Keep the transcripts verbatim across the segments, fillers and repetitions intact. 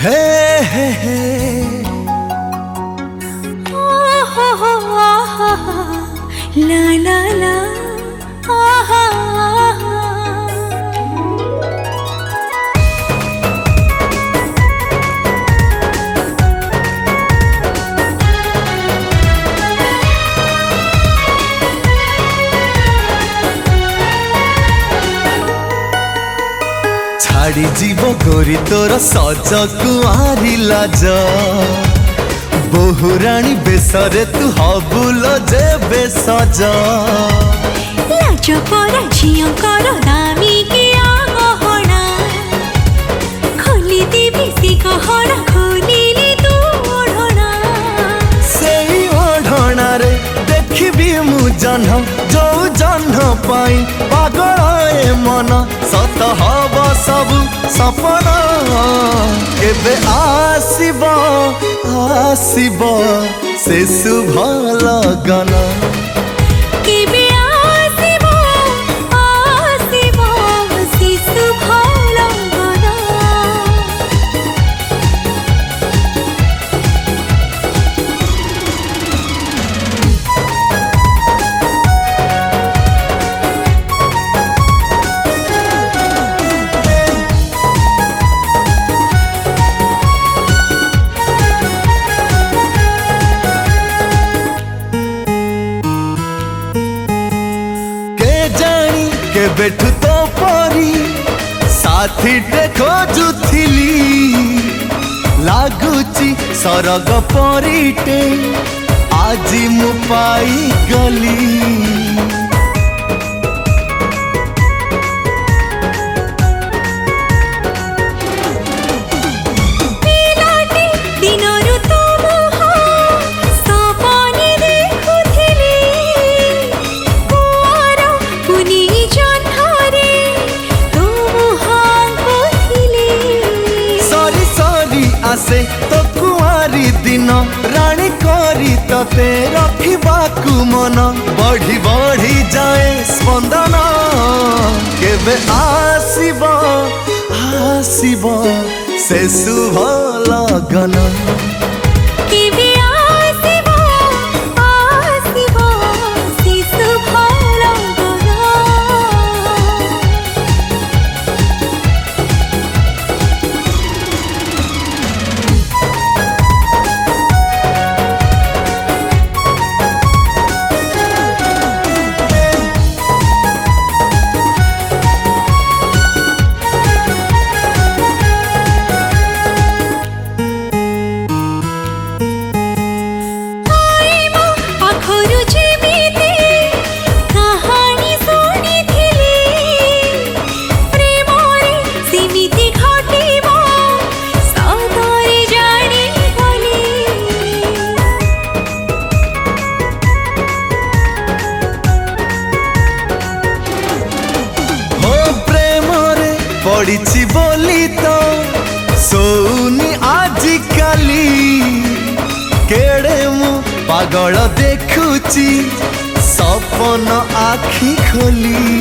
हे हे हे ला ला ला आहा छाड़ी जीव गोरी तोर सज कुआरी लाज बहुराणी बेसरे तू हबुल जे बेसज लाज पर झियो कर दामी के गहना खोली देवी से गहना खोलिली तू ओढ़ना सेई ओढ़ना रे देखबी मु जन्ह जो जन्ह पाई पागल ए मन सत हब सब सपना केबे आसीब आसीब से शुभ लगन केबे आसीब आसीब से शुभ लगन के बैठू तो परी साथी टे खोजुथिली लागुची सरग परीटे आजी मु पाई गली आसे तो कुआरी दिन रानी करी तते रखिबाकु मन बढ़ी बढ़ी जाए स्पंदन केबे आसीब आसीब से शुभ लगन केबे आसीब आसीब से शुभ लगन पड़ी बोली तो सोनी आजिकाली केड़े मु पागल देखुची सपन आखि खोली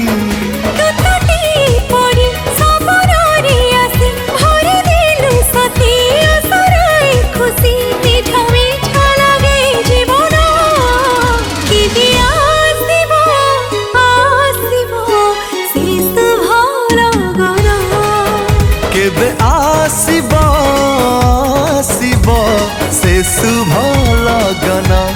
केबे आसीब आसीब से शुभ लगन।